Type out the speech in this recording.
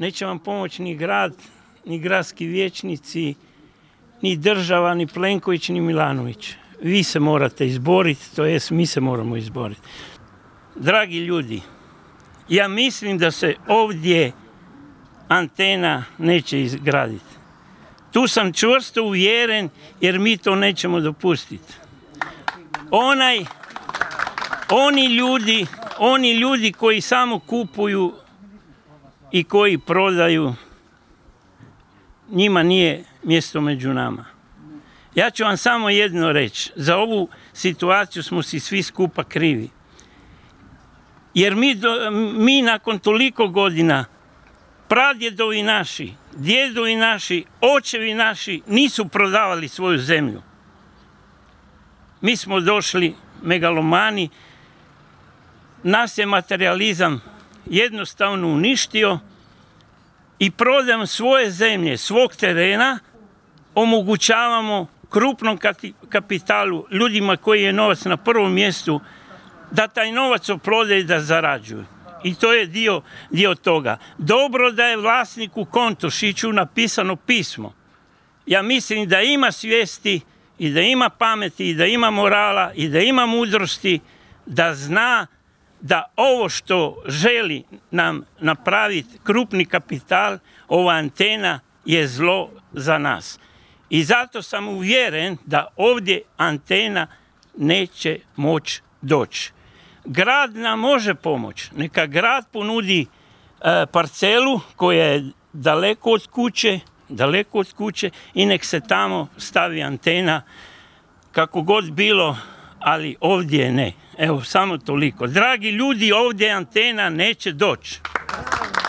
neće vam pomoći ni grad, ni gradski vijećnici, ni država, ni Plenković, ni Milanović. Vi se morate izboriti, to jest mi se moramo izboriti. Dragi ljudi, ja mislim da se ovdje antena neće izgraditi. Tu sam čvrsto uvjeren jer mi to nećemo dopustiti. Oni ljudi koji samo kupuju i koji prodaju, njima nije mjesto među nama. Ja ću vam samo jedno reći, za ovu situaciju smo si svi skupa krivi. Jer mi nakon toliko godina, pradjedovi naši, djedovi naši, očevi naši nisu prodavali svoju zemlju. Mi smo došli megalomani, nas je materijalizam jednostavno uništio i prodajom svoje zemlje, svog terena, omogućavamo krupnom kapitalu, ljudima koji je novac na prvom mjestu, da taj novac oplode i da zarađuju. I to je dio toga. Dobro da je vlasniku Kontošiću napisano pismo. Ja mislim da ima svijesti i da ima pameti i da ima morala i da ima mudrosti, da zna da ovo što želi nam napraviti krupni kapital, ova antena je zlo za nas. I zato sam uvjeren da ovdje antena neće moći doći. Grad nam može pomoći. Neka grad ponudi parcelu koja je daleko od kuće i nek se tamo stavi antena, kako god bilo, ali ovdje ne. Evo, samo toliko. Dragi ljudi, ovdje antena neće doći.